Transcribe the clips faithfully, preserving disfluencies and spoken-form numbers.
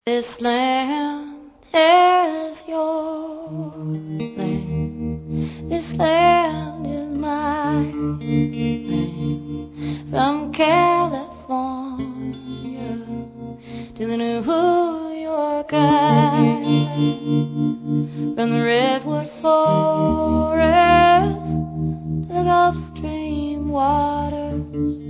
This land is your land. This land is my land. From California to the New York Island. From the redwood forest to the Gulf Stream waters.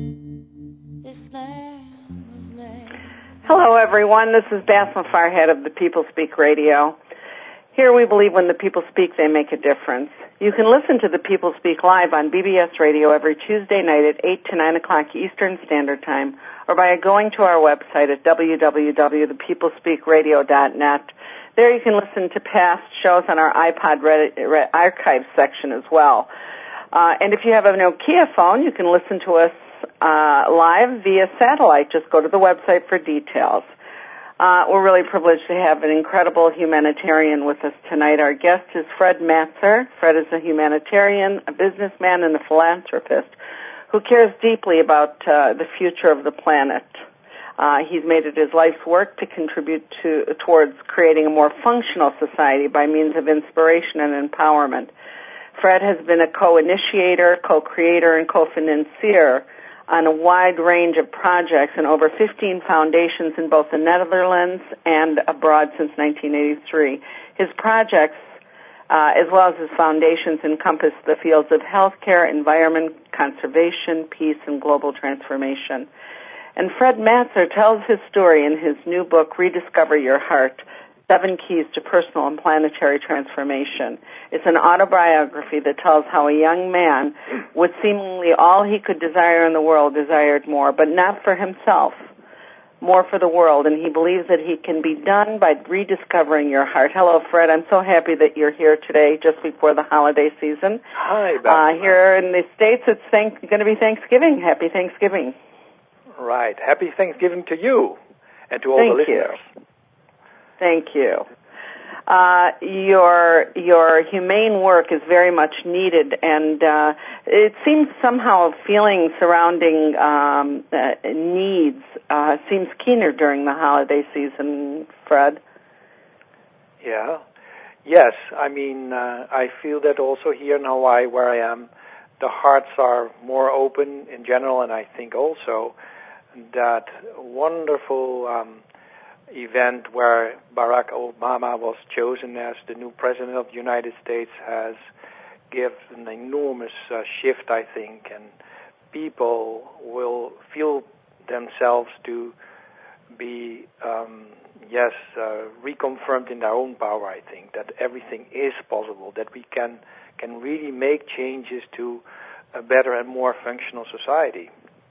This land was made. Hello, everyone. This is Basma Farhead of the People Speak Radio. Here we believe when the people speak, they make a difference. You can listen to the People Speak live on B B S Radio every Tuesday night at eight to nine o'clock Eastern Standard Time, or by going to our website at w w w dot the people speak radio dot net. There you can listen to past shows on our iPod Reddit, archive section as well. Uh, and if you have a Nokia phone, you can listen to us Uh, live via satellite. Just go to the website for details. Uh, we're really privileged to have an incredible humanitarian with us tonight. Our guest is Fred Matser. Fred is a humanitarian, a businessman, and a philanthropist who cares deeply about uh, the future of the planet. Uh, he's made it his life's work to contribute to towards creating a more functional society by means of inspiration and empowerment. Fred has been a co-initiator, co-creator, and co-financier on a wide range of projects and over fifteen foundations in both the Netherlands and abroad since nineteen eighty-three. His projects, uh, as well as his foundations, encompass the fields of healthcare, environment, conservation, peace, and global transformation. And Fred Matser tells his story in his new book, Rediscover Your Heart, Seven Keys to Personal and Planetary Transformation. It's an autobiography that tells how a young man, with seemingly all he could desire in the world, desired more, but not for himself, more for the world. And he believes that he can be done by rediscovering your heart. Hello, Fred. I'm so happy that you're here today, just before the holiday season. Hi, Beth. Uh, here in the States, it's thank- going to be Thanksgiving. Happy Thanksgiving. Right. Happy Thanksgiving to you and to all Thank the listeners. You. Thank you. Uh, your your humane work is very much needed, and uh, it seems somehow feeling surrounding um, uh, needs uh, seems keener during the holiday season, Fred. Yeah. Yes. I mean, uh, I feel that also here in Hawaii, where I am, the hearts are more open in general, and I think also that wonderful Um, event where Barack Obama was chosen as the new president of the United States has given an enormous uh, shift, I think, and people will feel themselves to be, um, yes, uh, reconfirmed in their own power, I think, that everything is possible, that we can, can really make changes to a better and more functional society.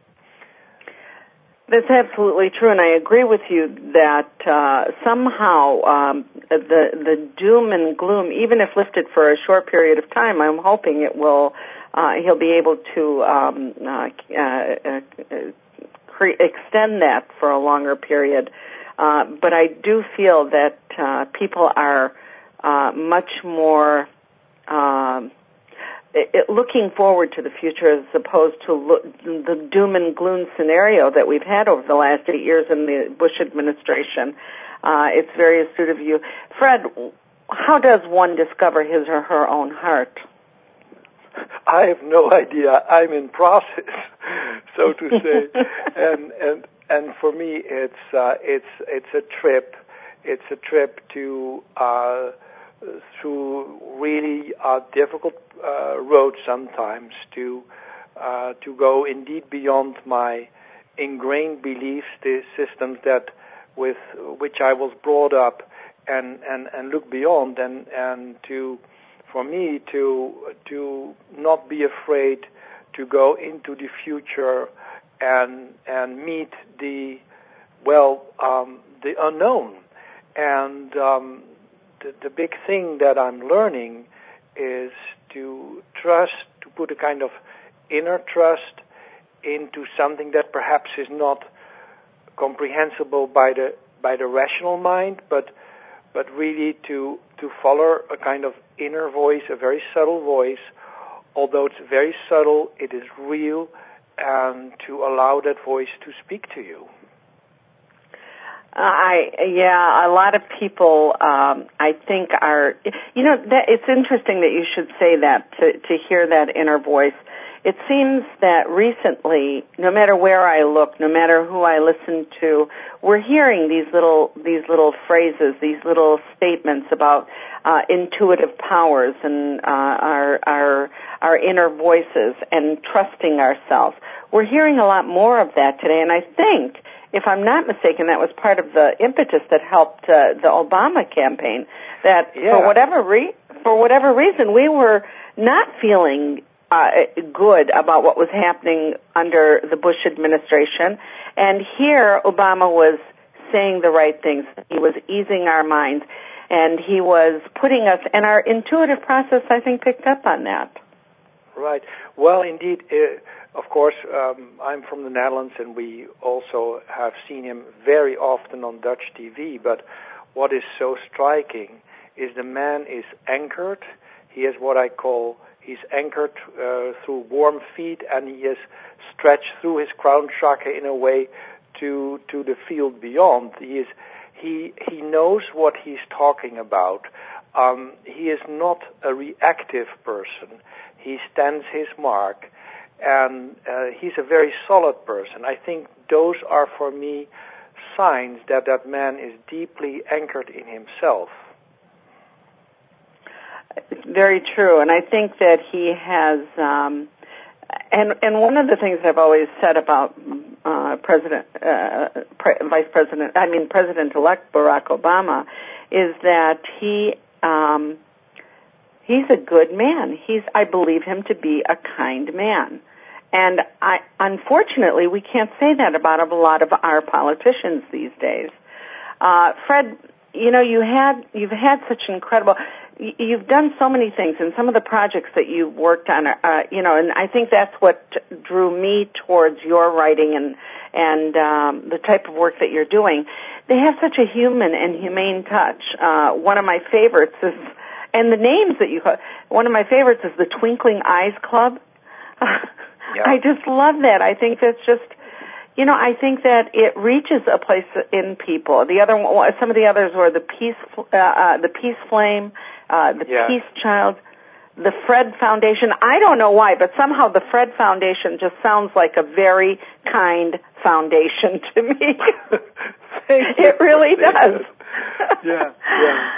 That's absolutely true, and I agree with you that uh, somehow um, the the doom and gloom, even if lifted for a short period of time, I'm hoping it will. Uh, he'll be able to um, uh, uh, uh, cre- extend that for a longer period. Uh, but I do feel that uh, people are uh, much more. Um, It, looking forward to the future as opposed to lo- the doom and gloom scenario that we've had over the last eight years in the Bush administration. Uh, it's very astute of you. Fred, how does one discover his or her own heart? I have no idea. I'm in process, so to say. and and and for me, it's uh, it's it's a trip. It's a trip to uh, through really uh, difficult uh, roads sometimes to uh, to go indeed beyond my ingrained beliefs, the systems that with which I was brought up, and, and, and look beyond, and, and to for me to to not be afraid to go into the future and and meet the well um, the unknown. And um, the, the big thing that I'm learning is to trust, to put a kind of inner trust into something that perhaps is not comprehensible by the by the rational mind, but but really to to follow a kind of inner voice, a very subtle voice. Although it's very subtle, it is real, and to allow that voice to speak to you. I yeah, a lot of people um, I think are you know that it's interesting that you should say that to to hear that inner voice. It seems that recently, no matter where I look, no matter who I listen to, we're hearing these little these little phrases, these little statements about uh, intuitive powers and uh, our our our inner voices and trusting ourselves. We're hearing a lot more of that today, and I think, if I'm not mistaken, that was part of the impetus that helped uh, the Obama campaign. That yeah. for whatever re- for whatever reason, we were not feeling uh, good about what was happening under the Bush administration, and here Obama was saying the right things. He was easing our minds, and he was putting us. And our intuitive process, I think, picked up on that. Right. Well, indeed. Uh, Of course, um, I'm from the Netherlands, and we also have seen him very often on Dutch T V. But what is so striking is the man is anchored. He is what I call, he's anchored uh, through warm feet, and he is stretched through his crown chakra in a way to to the field beyond. He is he he knows what he's talking about. Um, he is not a reactive person. He stands his mark. And uh, he's a very solid person. I think those are, for me, signs that that man is deeply anchored in himself. Very true. And I think that he has, um, and and one of the things I've always said about uh, President, uh, Pre- Vice President, I mean President-elect Barack Obama, is that he um, he's a good man. He's, I believe him to be a kind man. And I, unfortunately, we can't say that about a lot of our politicians these days. Uh, Fred, you know, you had, you've had such incredible, you've done so many things, and some of the projects that you've worked on, uh, you know, and I think that's what drew me towards your writing and, and, um, the type of work that you're doing. They have such a human and humane touch. Uh, one of my favorites is, and the names that you call, one of my favorites is the Twinkling Eyes Club. Yeah. I just love that. I think that's just, you know, I think that it reaches a place in people. The other, some of the others were the Peace, uh, uh, the Peace Flame, uh, the yeah. Peace Child, the Fred Foundation. I don't know why, but somehow the Fred Foundation just sounds like a very kind foundation to me. It really does. Yeah, yeah.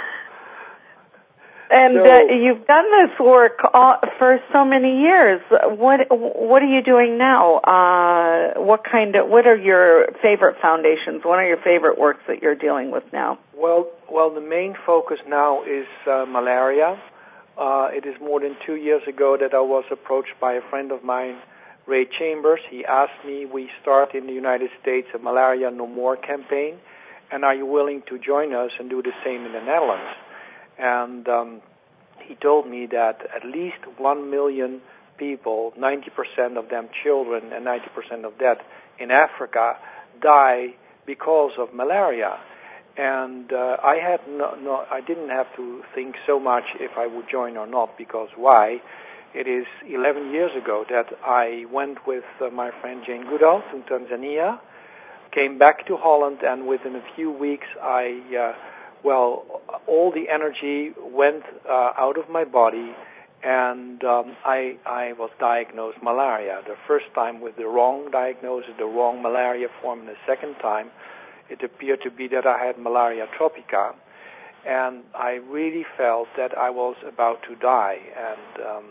And so, uh, you've done this work all, for so many years. What what are you doing now? Uh, what kind of what are your favorite foundations? What are your favorite works that you're dealing with now? Well, well, the main focus now is uh, malaria. Uh, it is more than two years ago that I was approached by a friend of mine, Ray Chambers. He asked me, we start in the United States a Malaria No More campaign, and are you willing to join us and do the same in the Netherlands? And um, he told me that at least one million people, ninety percent of them children and ninety percent of that in Africa, die because of malaria. And uh, I had no, no, I didn't have to think so much if I would join or not, because why? It is eleven years ago that I went with uh, my friend Jane Goodall to Tanzania, came back to Holland, and within a few weeks I... Uh, Well, all the energy went uh, out of my body, and um, I, I was diagnosed malaria. The first time with the wrong diagnosis, the wrong malaria form. The second time, it appeared to be that I had malaria tropica, and I really felt that I was about to die. And um,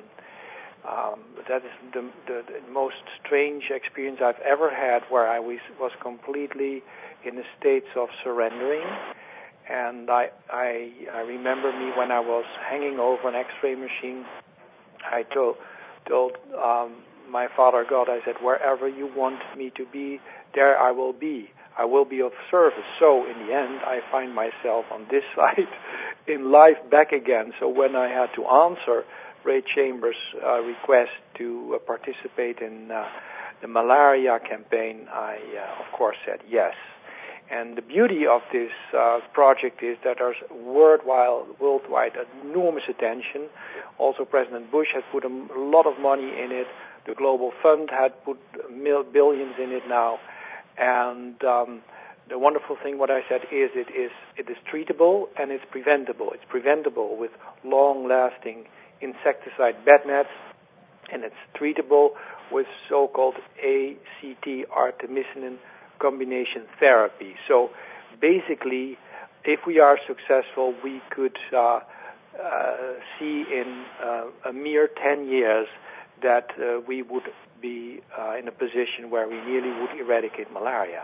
um, that is the, the, the most strange experience I've ever had, where I was, was completely in a state of surrendering. And I, I, I remember me when I was hanging over an X-ray machine. I told, told um, my Father God, I said, wherever you want me to be, there I will be. I will be of service. So in the end, I find myself on this side in life back again. So when I had to answer Ray Chambers' uh, request to uh, participate in uh, the malaria campaign, I, uh, of course, said yes. And the beauty of this uh, project is that there's worldwide, worldwide enormous attention. Also, President Bush has put a lot of money in it. The Global Fund had put mil- billions in it now. And um, the wonderful thing, what I said, is it is it is treatable and it's preventable. It's preventable with long-lasting insecticide bed nets, and it's treatable with so-called A C T artemisinin combination therapy. So basically, if we are successful, we could uh, uh, see in uh, a mere ten years that uh, we would be uh, in a position where we nearly would eradicate malaria.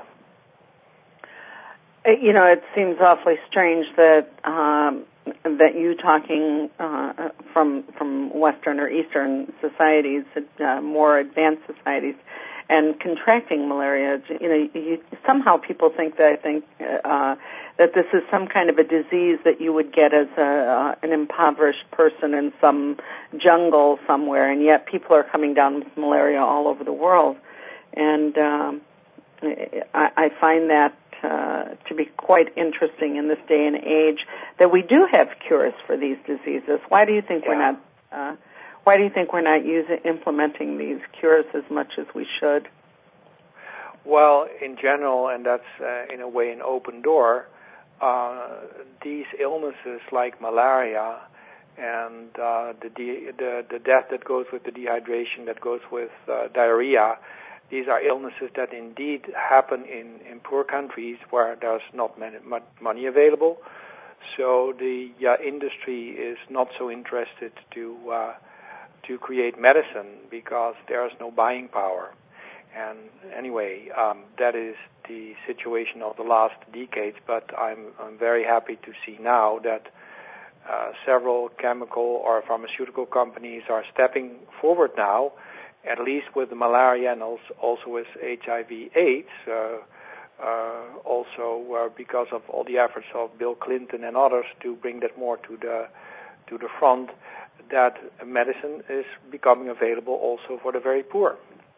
You know, it seems awfully strange that um, that you talking uh, from from Western or Eastern societies, uh, more advanced societies, and contracting malaria. You know, you, somehow people think that I think uh, that this is some kind of a disease that you would get as a, uh, an impoverished person in some jungle somewhere, and yet people are coming down with malaria all over the world, and um, I, I find that. Uh, to be quite interesting in this day and age, that we do have cures for these diseases. Why do you think yeah. we're not? Uh, why do you think we're not using implementing these cures as much as we should? Well, in general, and that's uh, in a way an open door. Uh, these illnesses like malaria and uh, the, de- the the death that goes with the dehydration, that goes with uh, diarrhea. These are illnesses that indeed happen in, in poor countries where there's not many, much money available. So the uh, industry is not so interested to uh, to create medicine because there's no buying power. And anyway, um, that is the situation of the last decades. But I'm, I'm very happy to see now that uh, several chemical or pharmaceutical companies are stepping forward now, at least with the malaria and also, also with H I V AIDS, uh, uh, also uh, because of all the efforts of Bill Clinton and others to bring that more to the to the front, that medicine is becoming available also for the very poor.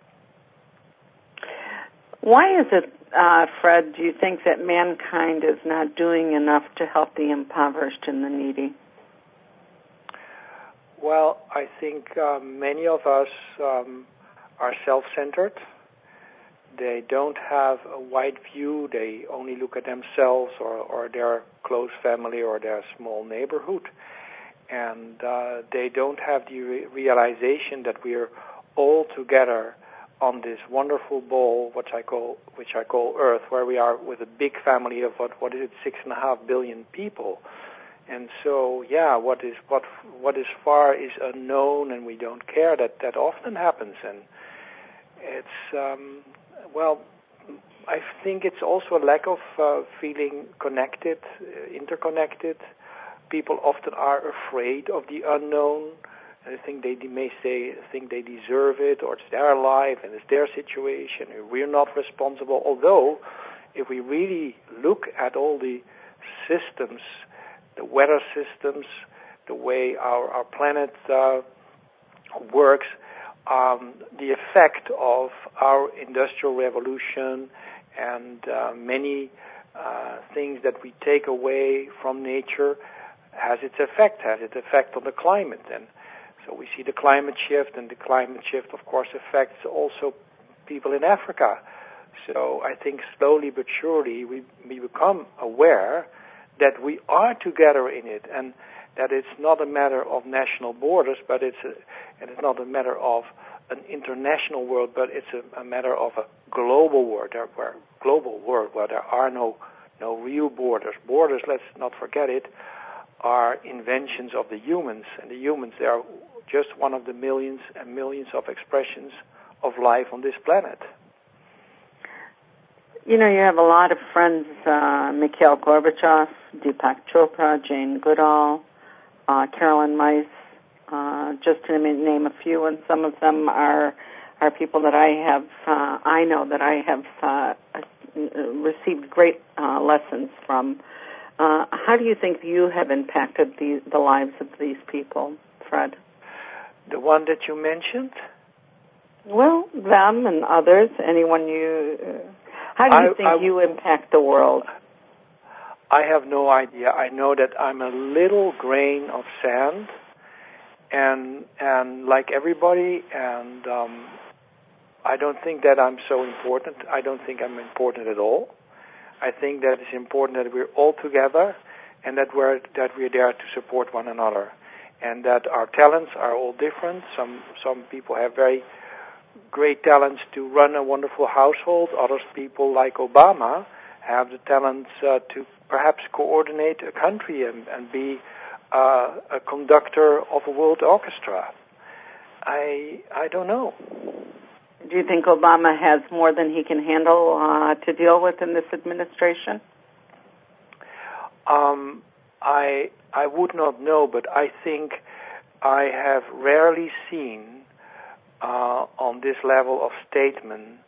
Why is it, uh, Fred, do you think that mankind is not doing enough to help the impoverished and the needy? Well, I think uh, many of us um, are self-centered. They don't have a wide view. They only look at themselves or, or their close family or their small neighborhood. And uh, they don't have the re- realization that we are all together on this wonderful ball, which I call which I call Earth, where we are with a big family of what what is it, six and a half billion people. And so, yeah, what is what what is far is unknown, and we don't care. That that often happens, and it's um, well, I think it's also a lack of uh, feeling connected, uh, interconnected. People often are afraid of the unknown. I think they may say think they deserve it, or it's their life and it's their situation, and we're not responsible. Although, if we really look at all the systems, the weather systems, the way our, our planet uh, works, um, the effect of our industrial revolution and uh, many uh, things that we take away from nature has its effect, has its effect on the climate. And so we see the climate shift, and the climate shift, of course, affects also people in Africa. So I think slowly but surely we, we become aware that we are together in it, and that it's not a matter of national borders, but it's a, and it's not a matter of an international world, but it's a, a matter of a global world, there, where global world where there are no no real borders. Borders, let's not forget it, are inventions of the humans, and the humans, they are just one of the millions and millions of expressions of life on this planet. You know, you have a lot of friends, uh, Mikhail Gorbachev, Deepak Chopra, Jane Goodall, uh, Carolyn Myss, uh, just to name a few, and some of them are are people that I have, uh, I know that I have uh, received great uh, lessons from. Uh, how do you think you have impacted the, the lives of these people, Fred? The one that you mentioned? Well, them and others, anyone you... Uh, how do you I, think I, you impact the world? I have no idea. I know that I'm a little grain of sand, and and like everybody, and um, I don't think that I'm so important. I don't think I'm important at all. I think that it's important that we're all together and that we're that we're there to support one another, and that our talents are all different. Some some people have very great talents to run a wonderful household. Other people, like Obama, have the talents uh, to perhaps coordinate a country and, and be uh, a conductor of a world orchestra. I I don't know. Do you think Obama has more than he can handle uh, to deal with in this administration? Um, I I would not know, but I think I have rarely seen uh, on this level of statesmanship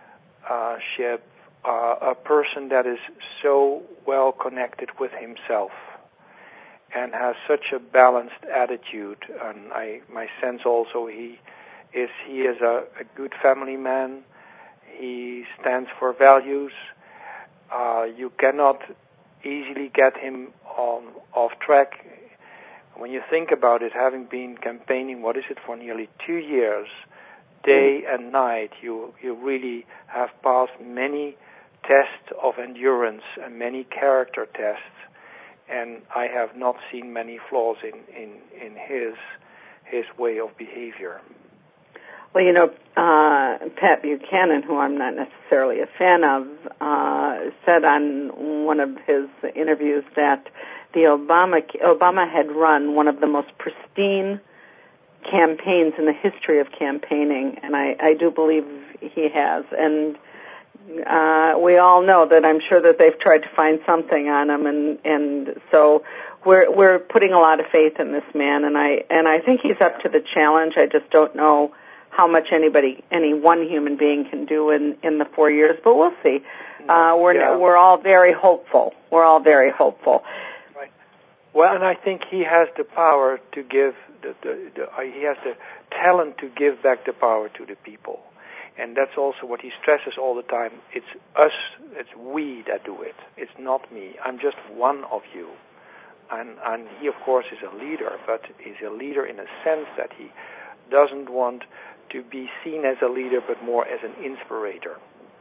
uh, a person that is so well connected with himself and has such a balanced attitude. And I my sense also he is he is a, a good family man. He stands for values. Uh, you cannot easily get him on off track. When you think about it, having been campaigning, what is it, for nearly two years, day and night, you you really have passed many tests of endurance and many character tests, and I have not seen many flaws in, in, in his his way of behavior. Well, you know, uh, Pat Buchanan, who I'm not necessarily a fan of, uh, said on one of his interviews that the Obama Obama had run one of the most pristine campaigns in the history of campaigning, and I, I do believe he has. And uh, we all know that I'm sure that they've tried to find something on him, and and so we're we're putting a lot of faith in this man, and I and I think he's up to the challenge. I just don't know how much anybody, any one human being can do in, in the four years, but we'll see. Uh, we're yeah. we're all very hopeful. We're all very hopeful. Right. Well, and I think he has the power to give, the, the, the, uh, he has the talent to give back the power to the people. And that's also what he stresses all the time. It's us, it's we that do it. It's not me. I'm just one of you. And, and he, of course, is a leader, but he's a leader in a sense that he doesn't want to be seen as a leader, but more as an inspirator.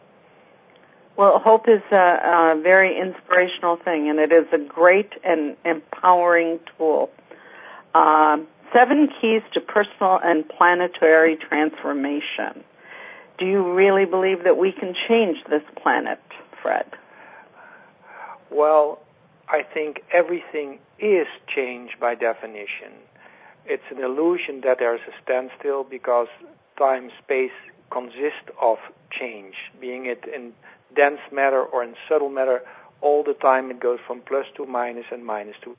Well, hope is a, a very inspirational thing, and it is a great and empowering tool. Uh, seven keys to personal and planetary transformation. Do you really believe that we can change this planet, Fred? Well, I think everything is change by definition. It's an illusion that there's a standstill because time, space consist of change, being it in dense matter or in subtle matter. All the time it goes from plus to minus and minus to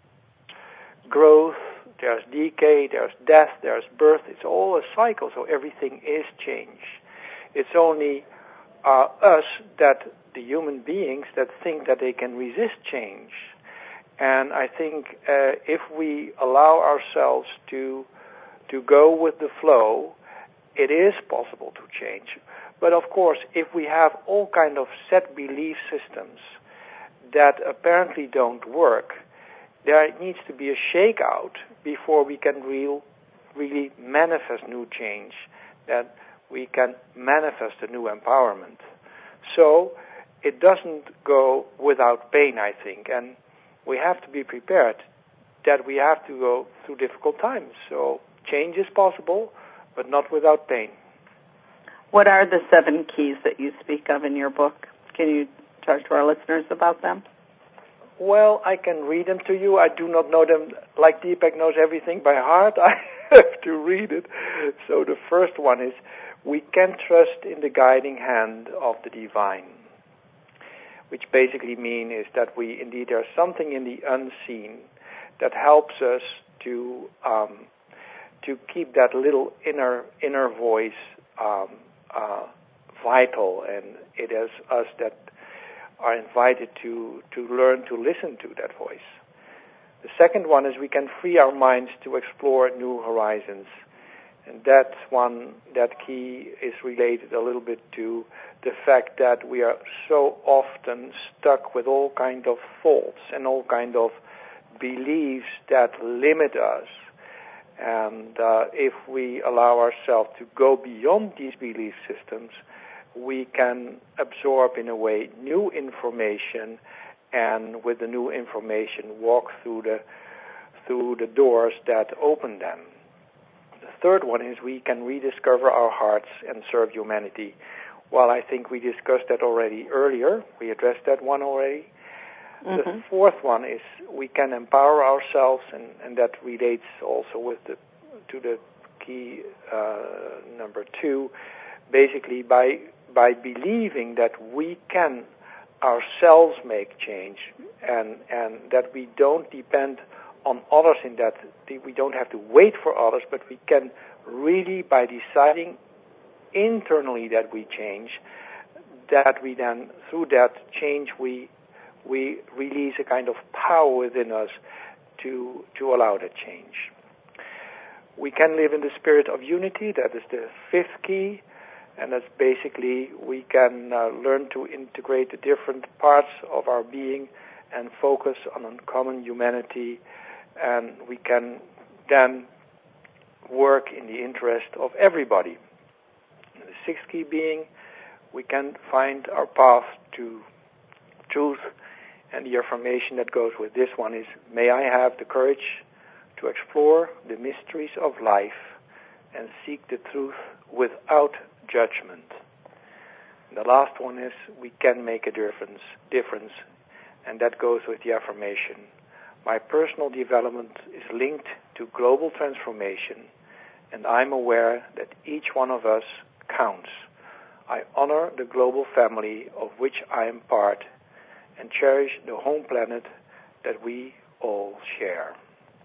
growth. There's decay, there's death, there's birth. It's all a cycle, so everything is change. It's only uh, us, that the human beings, that think that they can resist change. And I think uh, if we allow ourselves to to go with the flow, it is possible to change. But of course, if we have all kind of set belief systems that apparently don't work, there needs to be a shakeout before we can real, really manifest new change, that we can manifest a new empowerment. So it doesn't go without pain, I think, and we have to be prepared that we have to go through difficult times. So change is possible, but not without pain. What are the seven keys that you speak of in your book? Can you talk to our listeners about them? Well, I can read them to you. I do not know them like Deepak knows everything by heart. I have to read it. So the first one is, we can trust in the guiding hand of the divine, which basically means is that we indeed, there's something in the unseen that helps us to um, to keep that little inner inner voice um, uh, vital, and it is us that are invited to, to learn to listen to that voice. The second one is we can free our minds to explore new horizons. And that one, that key is related a little bit to the fact that we are so often stuck with all kind of thoughts and all kind of beliefs that limit us. And uh, if we allow ourselves to go beyond these belief systems, we can absorb, in a way, new information, and with the new information walk through the through the doors that open them. The third one is we can rediscover our hearts and serve humanity. Well, I think we discussed that already earlier. We addressed that one already. Mm-hmm. The fourth one is we can empower ourselves, and, and that relates also with the to the key uh, number two, basically by by believing that we can ourselves make change, and and that we don't depend on others in that we don't have to wait for others, but we can really, by deciding internally that we change, that we then, through that change, we we release a kind of power within us to to allow that change. We can live in the spirit of unity. That is the fifth key, and that's basically we can uh, learn to integrate the different parts of our being and focus on uncommon humanity, and we can then work in the interest of everybody. And the sixth key being, we can find our path to truth, and the affirmation that goes with this one is, may I have the courage to explore the mysteries of life and seek the truth without judgment. And the last one is, we can make a difference, difference, and that goes with the affirmation. My personal development is linked to global transformation, and I'm aware that each one of us counts. I honor the global family of which I am part and cherish the home planet that we all share.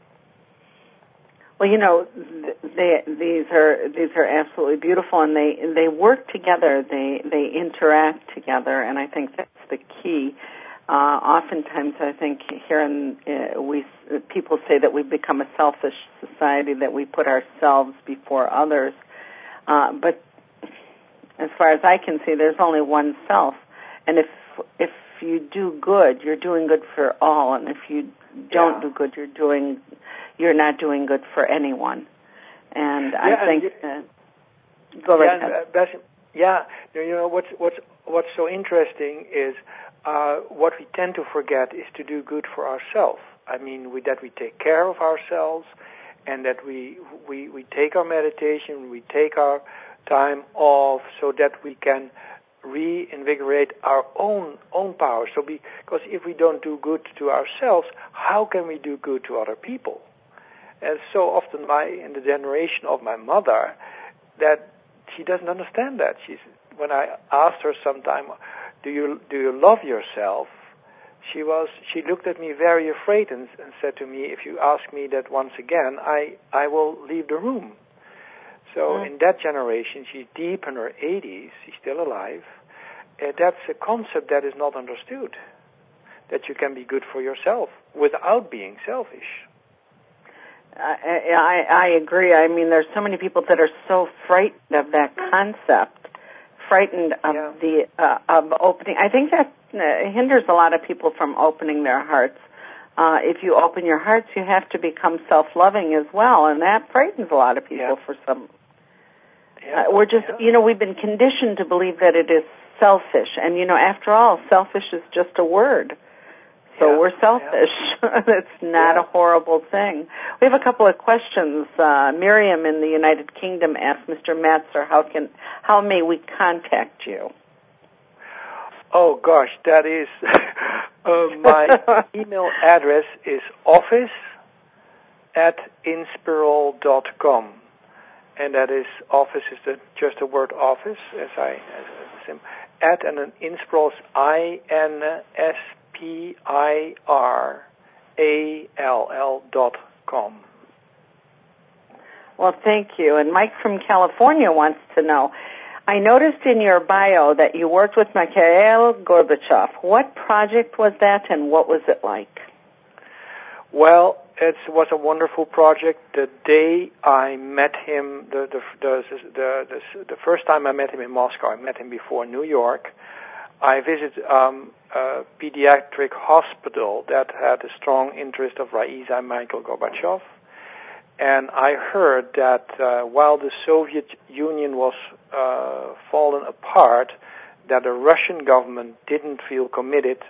Well, you know, they, these are these are absolutely beautiful, and they they work together. They they interact together, and I think that's the key. Uh, oftentimes, I think here in uh, we people say that we've become a selfish society, that we put ourselves before others. Uh, but as far as I can see, there's only one self, and if if you do good, you're doing good for all, and if you don't yeah. do good, you're doing you're not doing good for anyone. And yeah, I think and, uh, go right yeah, ahead. That's, yeah, you know what's what's what's so interesting is uh, what we tend to forget is to do good for ourselves. I mean, we, that we take care of ourselves, and that we we we take our meditation, we take our time off, so that we can reinvigorate our own own power. So, because if we don't do good to ourselves, how can we do good to other people? And so often, my in the generation of my mother, that she doesn't understand that. She's when I asked her sometime, do you do you love yourself? She was she looked at me very afraid and, and said to me, if you ask me that once again, I I will leave the room. So mm. in that generation, she's deep in her eighties. She's still alive. Uh, that's a concept that is not understood. That you can be good for yourself without being selfish. I, I, I agree. I mean, there's so many people that are so frightened of that concept, frightened of yeah. the uh, of opening. I think that uh, hinders a lot of people from opening their hearts. Uh, if you open your hearts, you have to become self-loving as well, and that frightens a lot of people yeah. for some. Yeah. Uh, we're just, yeah. you know, we've been conditioned to believe that it is selfish, and you know, after all, selfish is just a word. So yeah, we're selfish. Yeah. That's not yeah. a horrible thing. We have a couple of questions. Uh, Miriam in the United Kingdom asked Mister Matzer, how can, how may we contact you? Oh gosh, that is uh, my email address is office at inspiral dot com, and that is office is the, just the word office as I as, as at and then Inspiral I N S P I R A L L dot com. Well, thank you. And Mike from California wants to know, I noticed in your bio that you worked with Mikhail Gorbachev. What project was that, and what was it like? Well, it was a wonderful project. The day I met him, the the the the, the, the first time I met him in Moscow, I met him before New York. I visited um, a pediatric hospital that had a strong interest of Raisa and Mikhail Gorbachev. and I heard that uh, while the Soviet Union was uh, fallen apart, that the Russian government didn't feel committed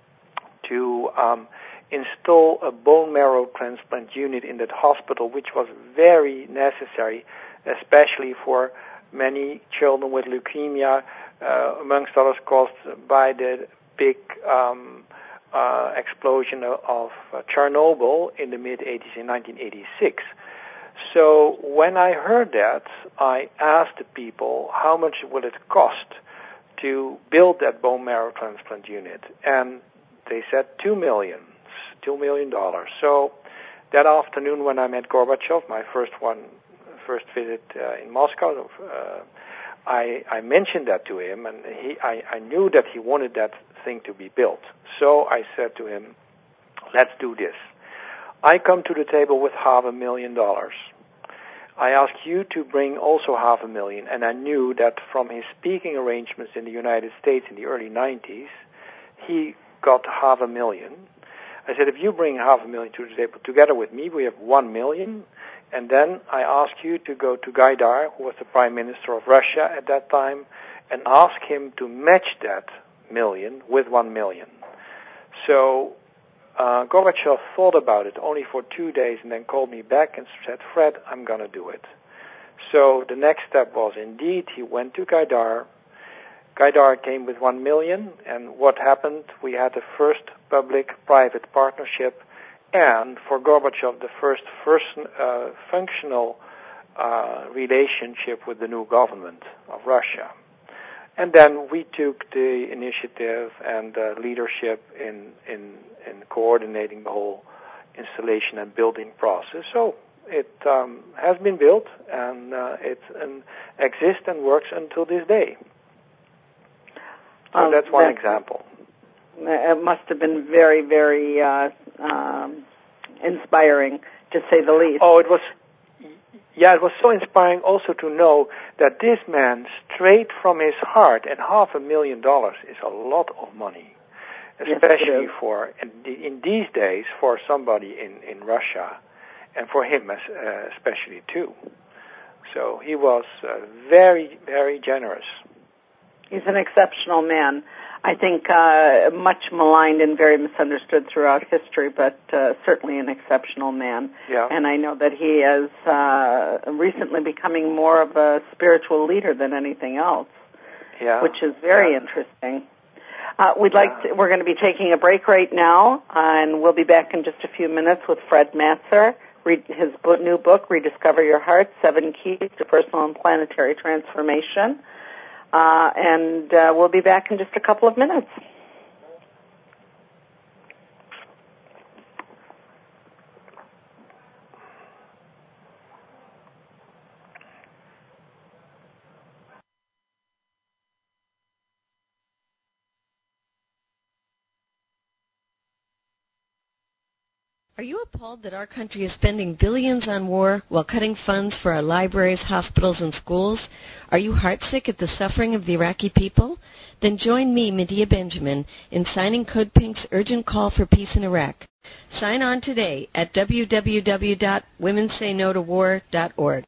to um, install a bone marrow transplant unit in that hospital, which was very necessary, especially for many children with leukemia, uh, amongst others caused by the big um, uh, explosion of, of uh, Chernobyl in the mid-eighties, in nineteen eighty-six. So when I heard that, I asked the people, how much will it cost to build that bone marrow transplant unit? And they said two million, two million dollars. So that afternoon when I met Gorbachev, my first one, first visit uh, in Moscow, uh, I, I mentioned that to him, and he, I, I knew that he wanted that thing to be built. So I said to him, let's do this. I come to the table with half a million dollars. I ask you to bring also half a million, and I knew that from his speaking arrangements in the United States in the early nineties, he got half a million. I said, if you bring half a million to the table together with me, we have one million. And then I ask you to go to Gaidar, who was the Prime Minister of Russia at that time, and ask him to match that million with one million. So uh, Gorbachev thought about it only for two days and then called me back and said, Fred, I'm going to do it. So the next step was indeed he went to Gaidar. Gaidar came with one million, and what happened? We had the first public-private partnership, and for Gorbachev, the first, first uh, functional uh, relationship with the new government of Russia. And then we took the initiative and uh, leadership in, in in coordinating the whole installation and building process. So it um, has been built, and uh, it um, exists and works until this day. So um, that's one that, example. It must have been very, very uh, um, inspiring, to say the least. Oh, it was. Yeah, it was so inspiring also to know that this man, straight from his heart, and half a million dollars is a lot of money, especially yes, for in, in these days for somebody in, in Russia, and for him as, uh, especially too. So he was uh, very, very generous. He's an exceptional man. I think uh, much maligned and very misunderstood throughout history, but uh, certainly an exceptional man. Yeah. And I know that he is uh, recently becoming more of a spiritual leader than anything else, yeah. which is very yeah. interesting. Uh, we'd like to, we're going to be taking a break right now, and we'll be back in just a few minutes with Fred Matser, read his book, new book, Rediscover Your Heart, Seven Keys to Personal and Planetary Transformation. Uh, and uh, we'll be back in just a couple of minutes. Are you appalled that our country is spending billions on war while cutting funds for our libraries, hospitals, and schools? Are you heartsick at the suffering of the Iraqi people? Then join me, Medea Benjamin, in signing Code Pink's urgent call for peace in Iraq. Sign on today at w w w dot women say no to war dot org.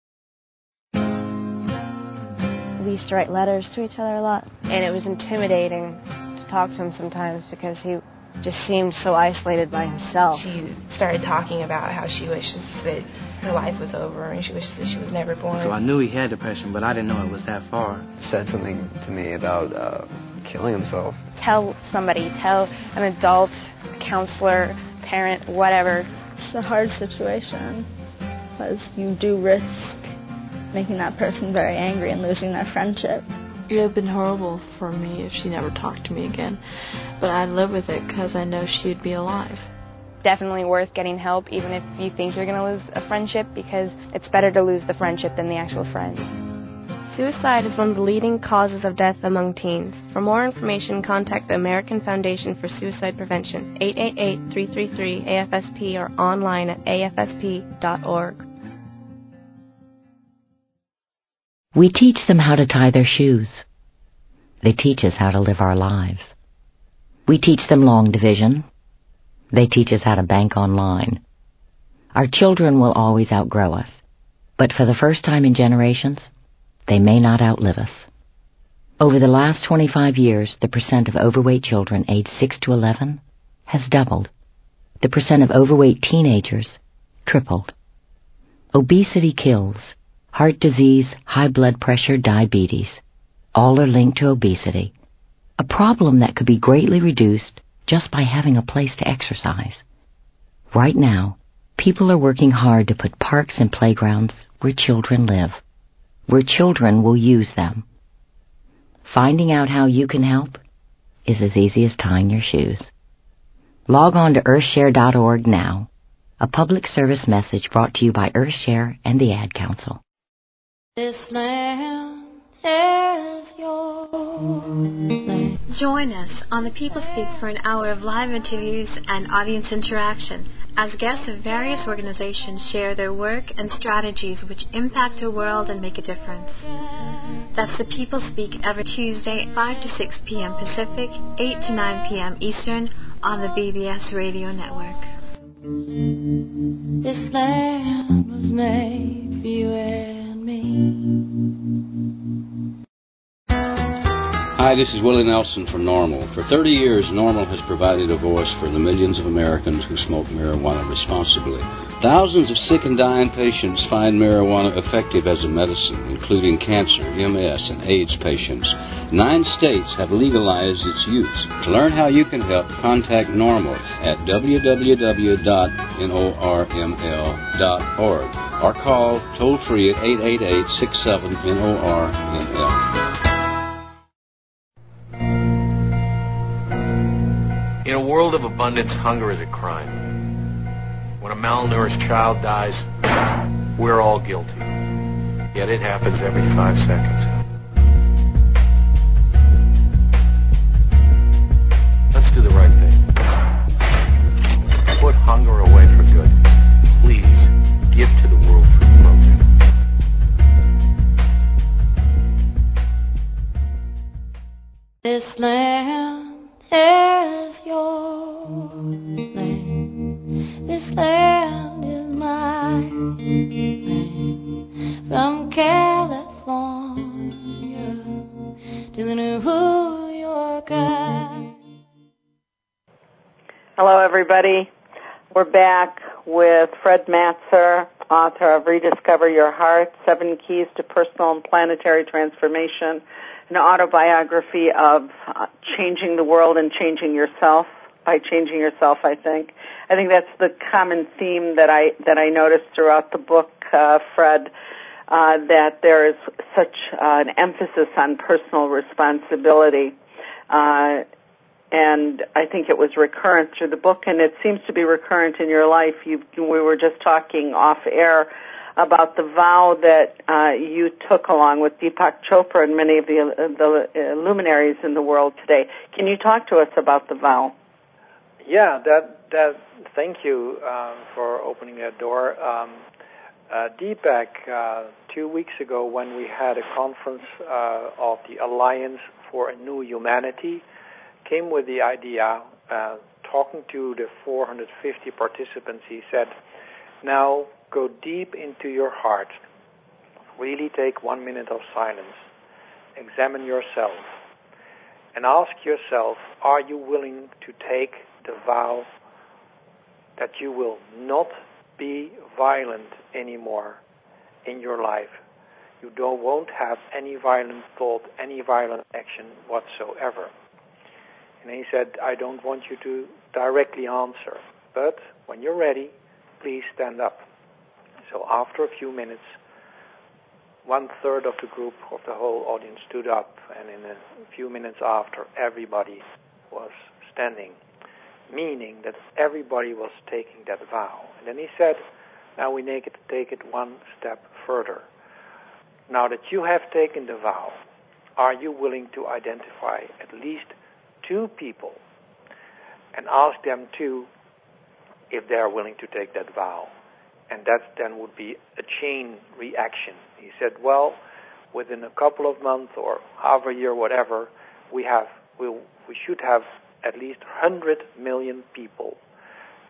We used to write letters to each other a lot, and it was intimidating to talk to him sometimes because he just seemed so isolated by himself. She started talking about how she wishes that her life was over and she wishes that she was never born. So I knew he had depression, but I didn't know it was that far. He said something to me about uh, killing himself. Tell somebody, tell an adult, counselor, parent, whatever. It's a hard situation because you do risk making that person very angry and losing their friendship. It would have been horrible for me if she never talked to me again, but I'd live with it because I know she'd be alive. Definitely worth getting help, even if you think you're going to lose a friendship, because it's better to lose the friendship than the actual friend. Suicide is one of the leading causes of death among teens. For more information, contact the American Foundation for Suicide Prevention, eight eight eight, three three three, A F S P, or online at A F S P dot org. We teach them how to tie their shoes. They teach us how to live our lives. We teach them long division. They teach us how to bank online. Our children will always outgrow us, but for the first time in generations, they may not outlive us. Over the last twenty-five years, the percent of overweight children aged six to eleven has doubled. The percent of overweight teenagers tripled. Obesity kills. Heart disease, high blood pressure, diabetes, all are linked to obesity, a problem that could be greatly reduced just by having a place to exercise. Right now, people are working hard to put parks and playgrounds where children live, where children will use them. Finding out how you can help is as easy as tying your shoes. Log on to earthshare dot org now, a public service message brought to you by Earthshare and the Ad Council. This land is your land. Join us on The People Speak for an hour of live interviews and audience interaction as guests of various organizations share their work and strategies which impact our world and make a difference. That's The People Speak every Tuesday, five to six p.m. Pacific, eight to nine p.m. Eastern on the B B S Radio Network. This land was made for you and me. Hi, this is Willie Nelson from NORML. For thirty years, NORML has provided a voice for the millions of Americans who smoke marijuana responsibly. Thousands of sick and dying patients find marijuana effective as a medicine, including cancer, M S, and AIDS patients. Nine states have legalized its use. To learn how you can help, contact NORML at w w w dot norml dot org or call toll-free at eight eight eight, six seven, N O R M L. In a world of abundance, hunger is a crime. When a malnourished child dies, we're all guilty. Yet it happens every five seconds. Let's do the right thing. Put hunger away for good. Please, give to the World Food Program. This land is your land. This land is my land. From California to the New Yorker. Hello, everybody. We're back with Fred Matzer, author of Rediscover Your Heart, Seven Keys to Personal and Planetary Transformation, an autobiography of uh, changing the world and changing yourself by changing yourself, I think. I think that's the common theme that I that I noticed throughout the book, uh, Fred, uh, that there is such uh, an emphasis on personal responsibility. Uh, and I think it was recurrent through the book, and it seems to be recurrent in your life. You, we were just talking off air about the vow that uh, you took along with Deepak Chopra and many of the, uh, the uh, luminaries in the world today. Can you talk to us about the vow? Yeah, that that. Thank you uh, for opening that door. Um, uh, Deepak, uh, two weeks ago when we had a conference uh, of the Alliance for a New Humanity, came with the idea, uh, talking to the four hundred fifty participants, he said, now go deep into your heart. Really take one minute of silence. Examine yourself. And ask yourself, are you willing to take the vow that you will not be violent anymore in your life? You don't, won't have any violent thought, any violent action whatsoever. And he said, I don't want you to directly answer, but when you're ready, please stand up. So after a few minutes, one third of the group of the whole audience stood up, and in a few minutes after, everybody was standing, meaning that everybody was taking that vow. And then he said, now we make it, take it one step further. Now that you have taken the vow, are you willing to identify at least two people and ask them too if they are willing to take that vow? And that then would be a chain reaction. He said, well, within a couple of months or half a year, whatever, we have, we'll, we should have at least one hundred million people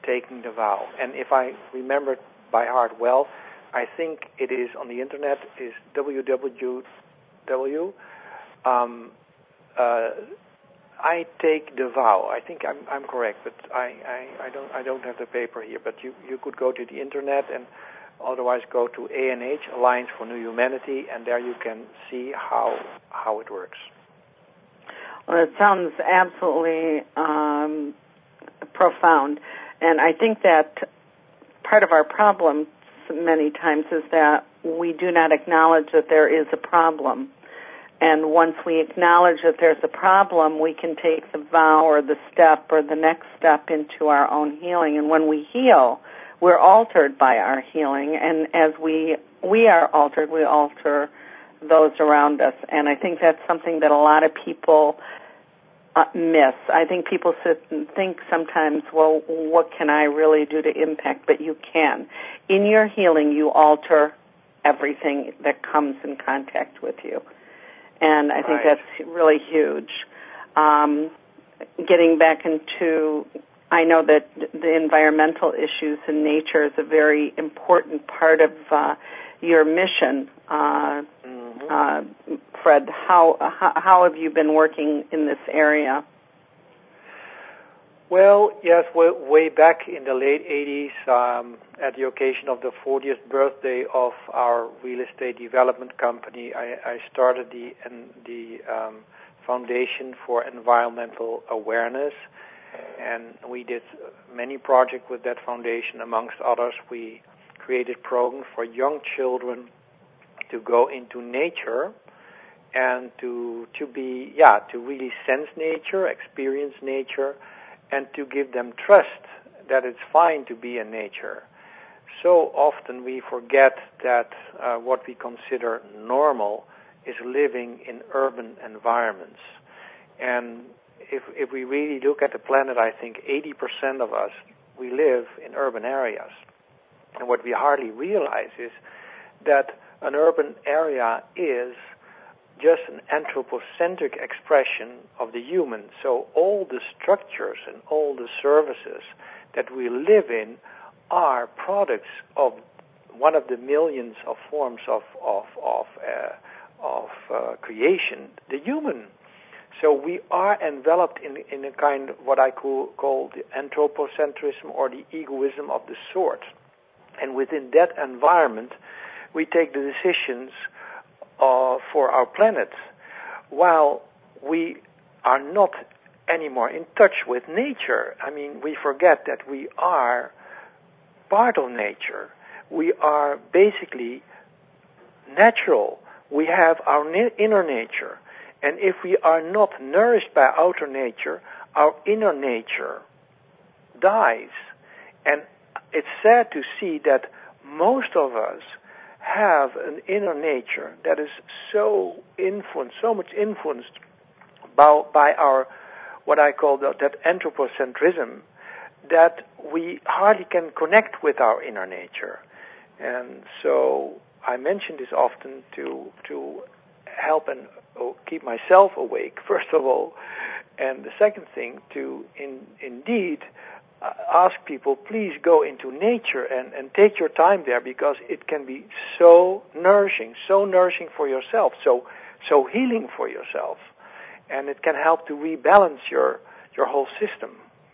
taking the vow. And if I remember by heart well, I think it is on the internet is w w w. Um, uh, I take the vow. I think I'm, I'm correct, but I, I, I don't I don't have the paper here. But you, you could go to the internet and otherwise go to A N H, Alliance for New Humanity, and there you can see how how it works. Well, it sounds absolutely um, profound, and I think that part of our problem many times is that we do not acknowledge that there is a problem. And once we acknowledge that there's a problem, we can take the vow or the step or the next step into our own healing. And when we heal, we're altered by our healing. And as we we are altered, we alter those around us. And I think that's something that a lot of people uh, miss. I think people sit and think sometimes, well, what can I really do to impact? But you can. In your healing, you alter everything that comes in contact with you. And I think right. that's really huge. Um, getting back into, I know that the environmental issues in nature is a very important part of uh, your mission. Uh, mm-hmm. uh, Fred, how, how how have you been working in this area? Well, yes, way, way back in the late eighties, um, at the occasion of the fortieth birthday of our real estate development company, I, I started the the um, Foundation for Environmental Awareness, and we did many projects with that foundation. Amongst others, we created programs for young children to go into nature and to to be yeah to really sense nature, experience nature, and to give them trust that it's fine to be in nature. So often we forget that uh, what we consider normal is living in urban environments. And if, if we really look at the planet, I think eighty percent of us, we live in urban areas. And what we hardly realize is that an urban area is just an anthropocentric expression of the human. So all the structures and all the services that we live in are products of one of the millions of forms of of of, uh, of uh, creation, the human. So we are enveloped in in a kind of what I call, call the anthropocentrism or the egoism of the sort. And within that environment, we take the decisions Uh, for our planet, while we are not anymore in touch with nature. I mean, we forget that we are part of nature. We are basically natural. We have our na- inner nature. And if we are not nourished by outer nature, our inner nature dies. And it's sad to see that most of us have an inner nature that is so influenced, so much influenced by, by our, what I call the, that anthropocentrism, that we hardly can connect with our inner nature. And so I mention this often to to help and oh, keep myself awake, first of all, and the second thing, to in, indeed ask people, please go into nature and, and take your time there, because it can be so nourishing, so nourishing for yourself, so so healing for yourself, and it can help to rebalance your your whole system.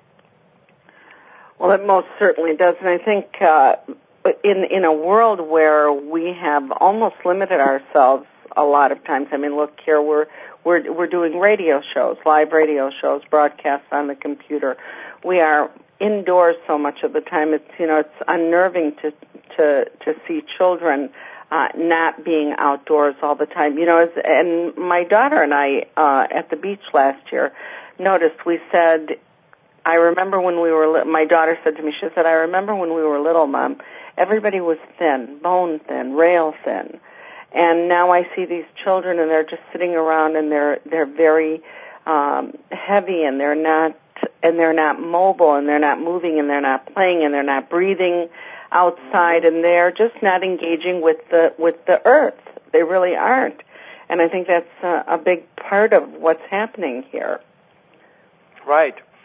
Well, it most certainly does, and I think uh, in in a world where we have almost limited ourselves a lot of times. I mean, look here, we're we're we're doing radio shows, live radio shows, broadcasts on the computer. We are indoors so much of the time. It's you know it's unnerving to to to see children uh, not being outdoors all the time. You know, as, and my daughter and I uh, at the beach last year noticed. We said, I remember when we were. Li- my daughter said to me, she said, "I remember when we were little, Mom. Everybody was thin, bone thin, rail thin, and now I see these children and they're just sitting around and they're they're very um, heavy and they're not." And they're not mobile, and they're not moving, and they're not playing, and they're not breathing outside, and they're just not engaging with the with the earth. They really aren't, and I think that's a, a big part of what's happening here. Right.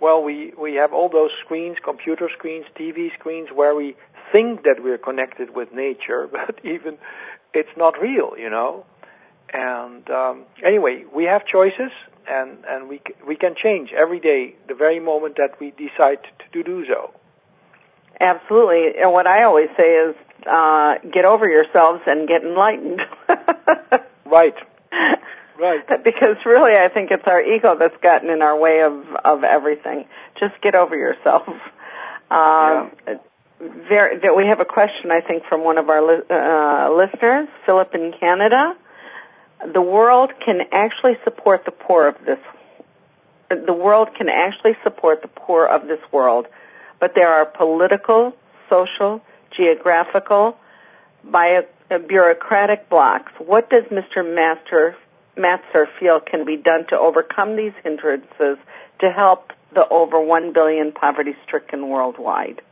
Well, we, we have all those screens, computer screens, T V screens, where we think that we're connected with nature, but even it's not real, you know. And um, anyway, we have choices, and, and we we can change every day, the very moment that we decide to do so. Absolutely. And what I always say is, uh, get over yourselves and get enlightened. Right. Right. Because really, I think it's our ego that's gotten in our way of, of everything. Just get over yourself. Uh, yeah. There, there, we have a question, I think, from one of our li- uh, listeners, Philip in Canada. The world can actually support the poor of this. The world can actually support the poor of this world, but there are political, social, geographical, bio, uh, bureaucratic blocks. What does Mister Master Matzer feel can be done to overcome these hindrances to help the over one billion poverty-stricken worldwide?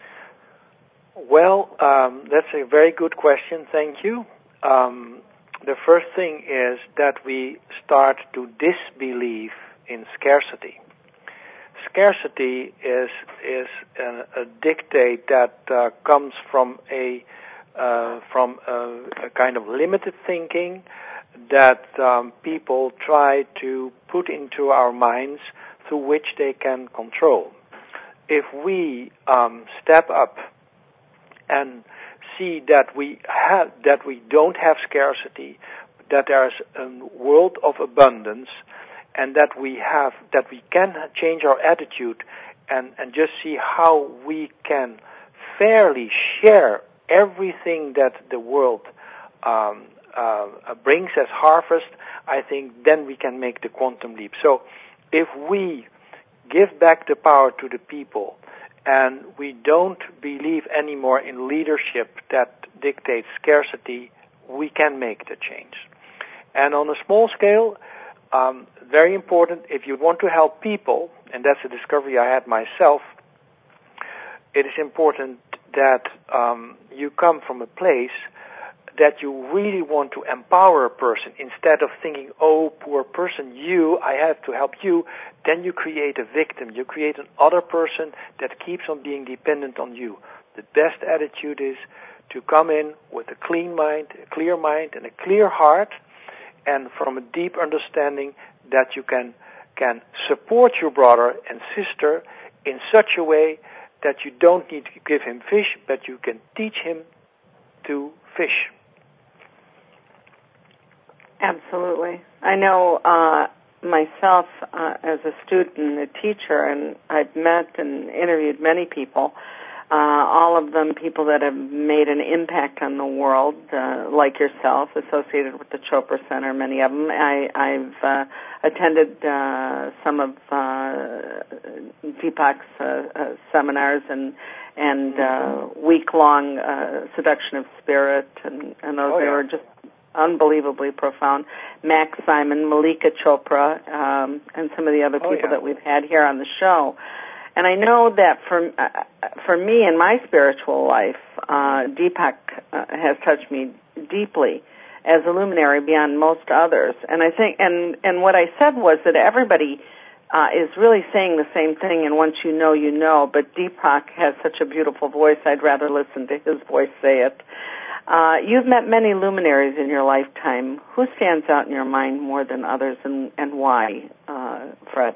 Well, um, that's a very good question. Thank you. Um, the first thing is that we start to disbelieve in scarcity. Scarcity is is a, a dictate that uh, comes from a uh, from a, a kind of limited thinking that um, people try to put into our minds through which they can control. If we um, step up and see that we have that we don't have scarcity, that there's a world of abundance, and that we have that we can change our attitude and, and just see how we can fairly share everything that the world um, uh, brings as harvest, I think then we can make the quantum leap. So if we give back the power to the people and we don't believe anymore in leadership that dictates scarcity, we can make the change. And on a small scale, um, very important, if you want to help people, and that's a discovery I had myself, it is important that um, you come from a place that you really want to empower a person instead of thinking, oh, poor person, you, I have to help you. Then you create a victim. You create an other person that keeps on being dependent on you. The best attitude is to come in with a clean mind, a clear mind, and a clear heart, and from a deep understanding that you can can support your brother and sister in such a way that you don't need to give him fish, but you can teach him to fish. Absolutely. I know uh, myself uh, as a student and a teacher, and I've met and interviewed many people, uh, all of them people that have made an impact on the world, uh, like yourself, associated with the Chopra Center, many of them. I, I've uh, attended uh, some of uh, Deepak's uh, uh, seminars and and uh, week-long uh, seduction of spirit, and, and those oh, they yeah. were just unbelievably profound. Max Simon, Malika Chopra, um, and some of the other oh, people yeah. that we've had here on the show. And I know that for uh, for me in my spiritual life, uh, Deepak uh, has touched me deeply as a luminary beyond most others. And I think, and and what I said was that everybody uh, is really saying the same thing. And once you know, you know. But Deepak has such a beautiful voice. I'd rather listen to his voice say it. Uh, you've met many luminaries in your lifetime. Who stands out in your mind more than others, and, and why, uh, Fred?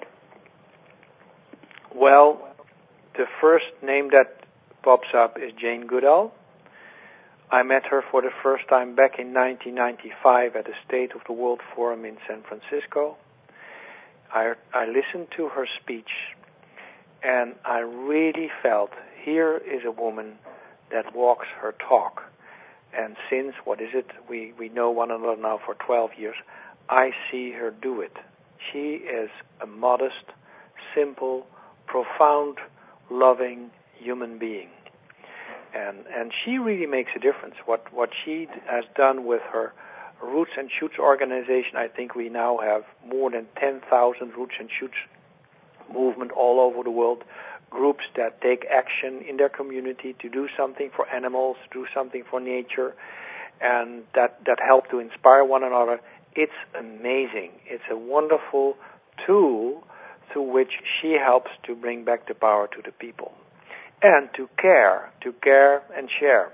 Well, the first name that pops up is Jane Goodall. I met her for the first time back in nineteen ninety-five at the State of the World Forum in San Francisco. I, I listened to her speech, and I really felt here is a woman that walks her talk. And since, what is it, we, we know one another now for twelve years, I see her do it. She is a modest, simple, profound, loving human being. And and she really makes a difference. What what she has done with her Roots and Shoots organization, I think we now have more than ten thousand Roots and Shoots movement all over the world, groups that take action in their community to do something for animals, to do something for nature, and that, that help to inspire one another. It's amazing. It's a wonderful tool through which she helps to bring back the power to the people. And to care, to care and share.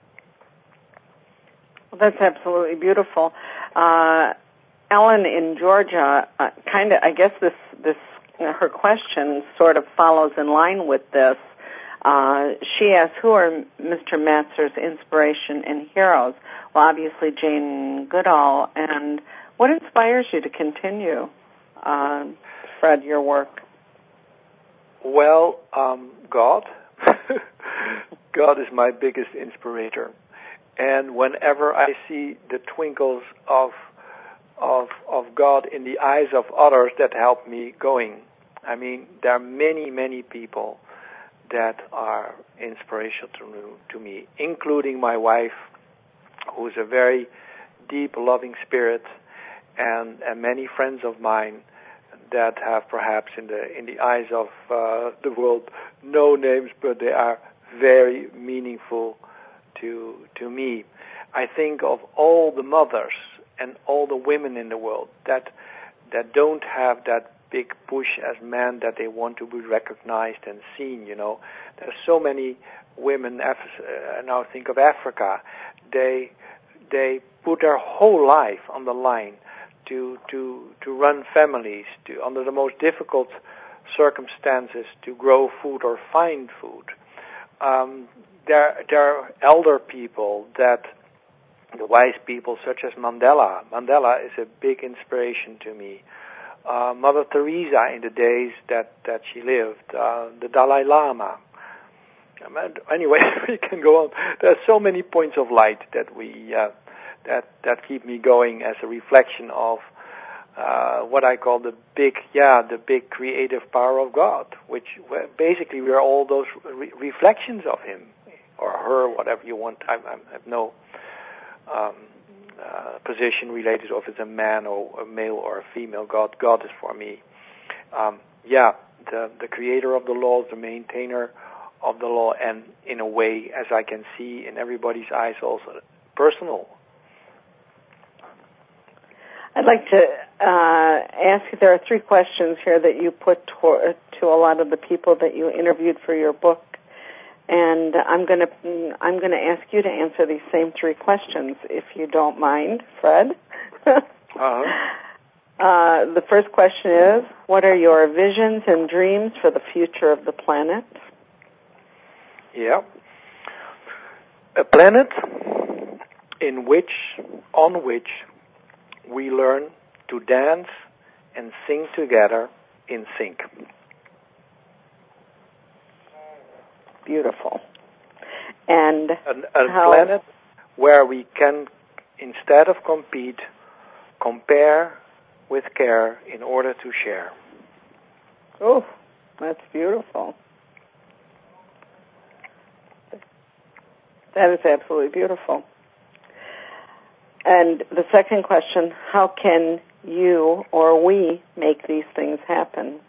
Well, that's absolutely beautiful. Uh, Ellen in Georgia, uh, kind of, I guess this, this, uh, her question sort of follows in line with this. Uh, she asks, who are Mister Matzer's inspiration and heroes? Well, obviously Jane Goodall. And what inspires you to continue, uh, Fred, your work? Well, um, God. God is my biggest inspirator. And whenever I see the twinkles of of of God in the eyes of others, that help me going. I mean, there are many, many people that are inspirational to, to me, including my wife, who is a very deep, loving spirit, and, and many friends of mine that have perhaps in the in the eyes of uh, the world no names, but they are very meaningful to to me. I think of all the mothers and all the women in the world that that don't have that big push as men, that they want to be recognized and seen. You know, there's so many women. Uh, now think of Africa. They they put their whole life on the line to to to run families, to under the most difficult circumstances, to grow food or find food. Um, there there are elder people, that the wise people such as Mandela. Mandela is a big inspiration to me. Uh, Mother Teresa in the days that, that she lived, uh, the Dalai Lama. Anyway, we can go on. There are so many points of light that we uh, that that keep me going as a reflection of uh, what I call the big, yeah, the big creative power of God, which basically we are all those re- reflections of Him or her, whatever you want. I, I have no um, uh, position related of it's a man or a male or a female. God, God is for me. Um, yeah, the the creator of the laws, the maintainer of the law, and in a way, as I can see in everybody's eyes, also personal. I'd like to uh, ask you, there are three questions here that you put to, to a lot of the people that you interviewed for your book, and I'm going to I'm going to ask you to answer these same three questions, if you don't mind, Fred. uh-huh. Uh, the first question is, what are your visions and dreams for the future of the planet? Yeah. A planet in which, on which, we learn to dance and sing together in sync. Beautiful. And a, a how... planet where we can, instead of compete, compare with care in order to share. Oh, that's beautiful. That is absolutely beautiful. And the second question, how can you or we make these things happen?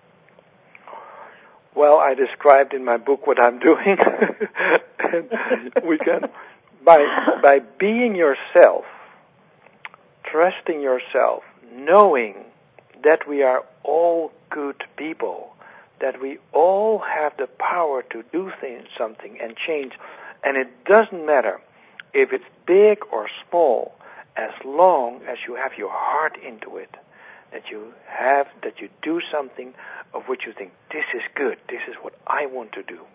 Well, I described in my book what I'm doing. And we can, by by being yourself, trusting yourself, knowing that we are all good people, that we all have the power to do things, something and change. And it doesn't matter if it's big or small, as long as you have your heart into it, that you have, that you do something of which you think, this is good, this is what I want to do.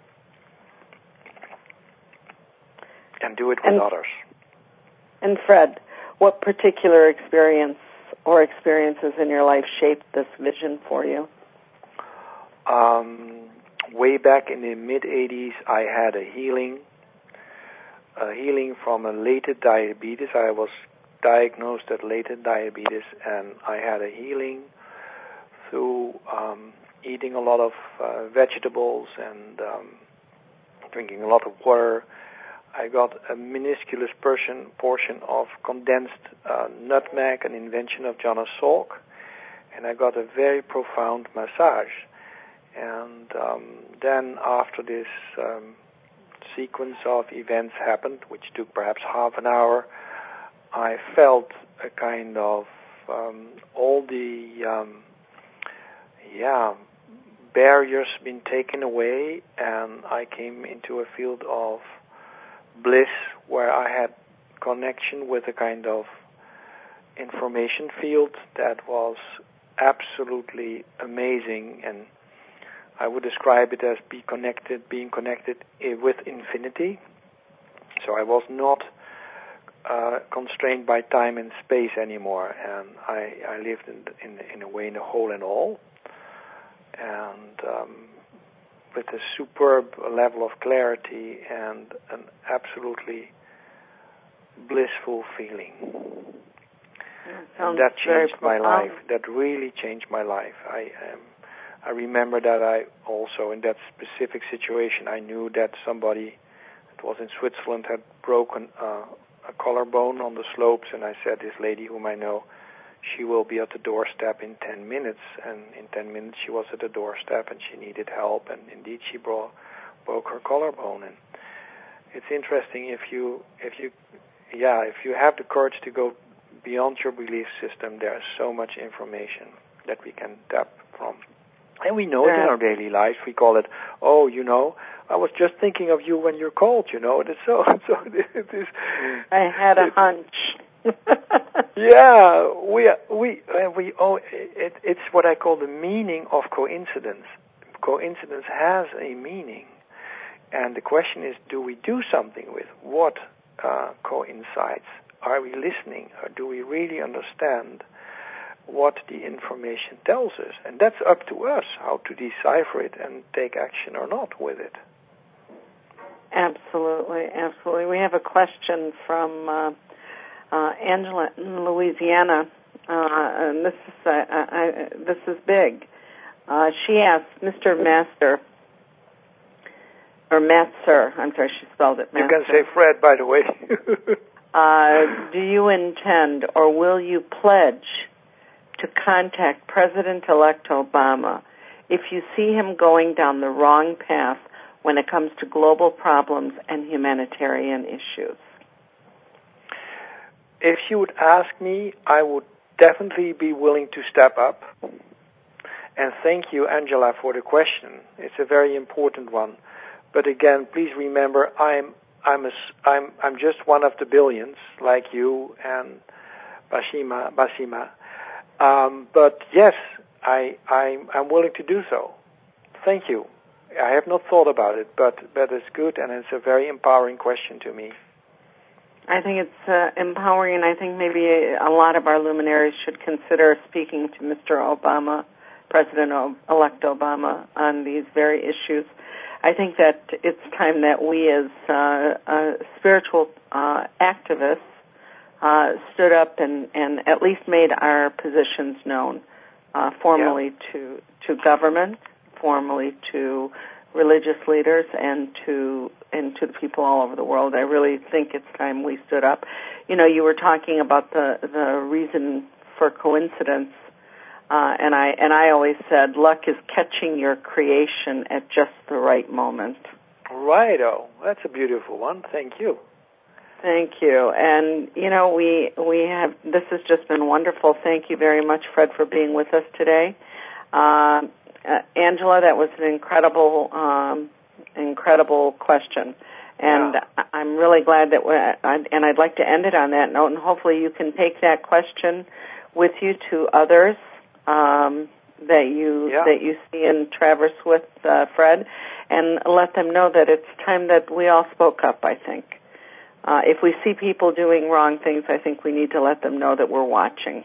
And do it with and, others. And Fred, what particular experience or experiences in your life shaped this vision for you? Um... Way back in the mid-eighties, I had a healing, a healing from a latent diabetes. I was diagnosed with latent diabetes, and I had a healing through um, eating a lot of uh, vegetables and um, drinking a lot of water. I got a minuscule portion, portion of condensed uh, nutmeg, an invention of Jonas Salk, and I got a very profound massage. And um, then after this um, sequence of events happened, which took perhaps half an hour, I felt a kind of um, all the, um, yeah, barriers been taken away, and I came into a field of bliss where I had connection with a kind of information field that was absolutely amazing, and I would describe it as be connected, being connected with infinity. So I was not uh, constrained by time and space anymore, and I, I lived in, in in a way in the whole and all, and um, with a superb level of clarity and an absolutely blissful feeling. And that changed my life. That really changed my life. I um, I remember that I also, in that specific situation, I knew that somebody, it was in Switzerland, had broken uh, a collarbone on the slopes, and I said, this lady whom I know, she will be at the doorstep in ten minutes, and in ten minutes she was at the doorstep, and she needed help, and indeed she bro- broke her collarbone. And it's interesting if you, if you, yeah, if you have the courage to go beyond your belief system, there's so much information that we can tap from. And we know yeah. it in our daily lives. We call it, oh, you know, I was just thinking of you when you're called, you know. It's so, so it is. I had a it, hunch. yeah, we we we. Oh, it, it's what I call the meaning of coincidence. Coincidence has a meaning, and the question is, do we do something with what uh, coincides? Are we listening, or do we really understand what the information tells us? And that's up to us, how to decipher it and take action or not with it. Absolutely, absolutely. We have a question from uh, uh, Angela in Louisiana, uh, and this is uh, I, this is big. Uh, she asked, Mister Master, or Matzer, I'm sorry, she spelled it Matzer. You can say Fred, by the way. uh, do you intend or will you pledge to contact President-elect Obama if you see him going down the wrong path when it comes to global problems and humanitarian issues? If you would ask me, I would definitely be willing to step up. And thank you, Angela, for the question. It's a very important one. But again, please remember, I'm I'm a, I'm I'm just one of the billions, like you and Bashima Basima. Um, but yes, I, I, I'm willing to do so. Thank you. I have not thought about it, but, but it's good, and it's a very empowering question to me. I think it's uh, empowering, and I think maybe a, a lot of our luminaries should consider speaking to Mister Obama, President-elect Obama, on these very issues. I think that it's time that we as uh, uh, spiritual uh, activists Uh, stood up and, and at least made our positions known uh, formally yeah. to to government, formally to religious leaders, and to and to the people all over the world. I really think it's time we stood up. You know, you were talking about the the reason for coincidence, uh, and I and I always said luck is catching your creation at just the right moment. Righto, that's a beautiful one. Thank you. Thank you. And, you know, we we have, this has just been wonderful. Thank you very much, Fred, for being with us today. Uh, uh, Angela, that was an incredible, um, incredible question. And yeah. I'm really glad that, we're, and I'd like to end it on that note, and hopefully you can take that question with you to others um, that you yeah. that you see and traverse with, uh, Fred, and let them know that it's time that we all spoke up, I think. Uh, if we see people doing wrong things, I think we need to let them know that we're watching.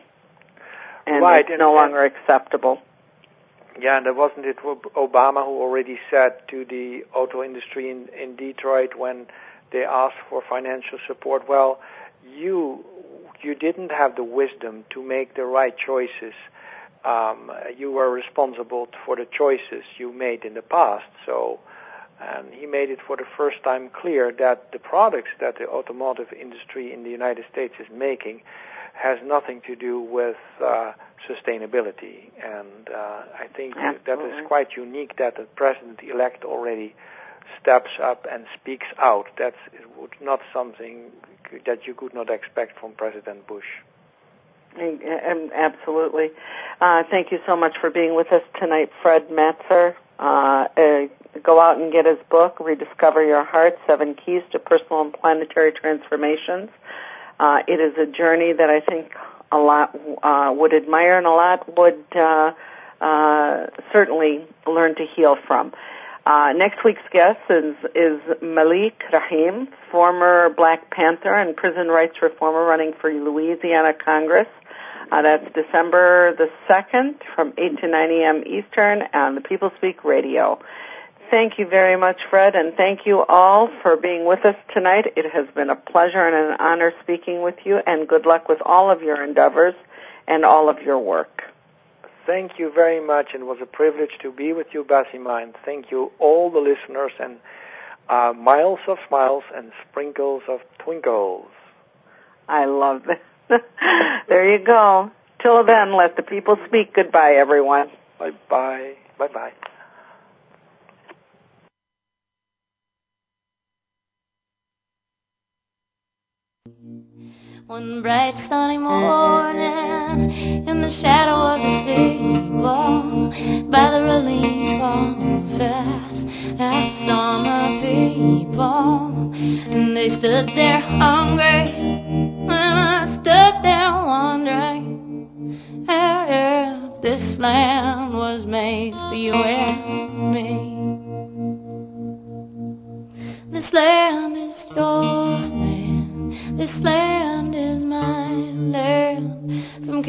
And right, it's and, no and, longer acceptable. Yeah, and wasn't it Obama who already said to the auto industry in, in Detroit when they asked for financial support, well, you you didn't have the wisdom to make the right choices. Um, you were responsible for the choices you made in the past, so... And he made it for the first time clear that the products that the automotive industry in the United States is making has nothing to do with uh, sustainability. And uh, I think Absolutely. that is quite unique that the president-elect already steps up and speaks out. That's not something that you could not expect from President Bush. Absolutely. Uh, thank you so much for being with us tonight, Fred Matzer. Uh, uh, go out and get his book, Rediscover Your Heart, Seven Keys to Personal and Planetary Transformations. Uh, it is a journey that I think a lot uh, would admire and a lot would uh, uh, certainly learn to heal from. Uh, next week's guest is, is Malik Rahim, former Black Panther and prison rights reformer running for Louisiana Congress. Uh, that's December the second from eight to nine a.m. Eastern on the People Speak Radio. Thank you very much, Fred, and thank you all for being with us tonight. It has been a pleasure and an honor speaking with you, and good luck with all of your endeavors and all of your work. Thank you very much. It was a privilege to be with you, Basima, and thank you all the listeners, and uh, miles of smiles and sprinkles of twinkles. I love that. There you go. Till then, let the people speak. Goodbye, everyone. Bye-bye. Bye-bye. One bright sunny morning, in the shadow of the steeple, by the relief of fast, I saw my people, and they stood there hungry, and I stood there wondering if this land was made for you and me. This land is your land, this land is my land, from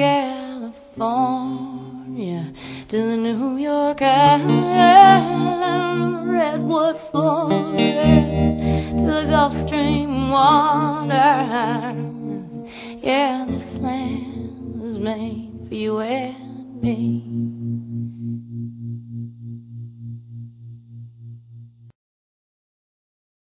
California to the New York Island, redwood forest to the Gulf Stream water. Yeah, this land was made for you and me.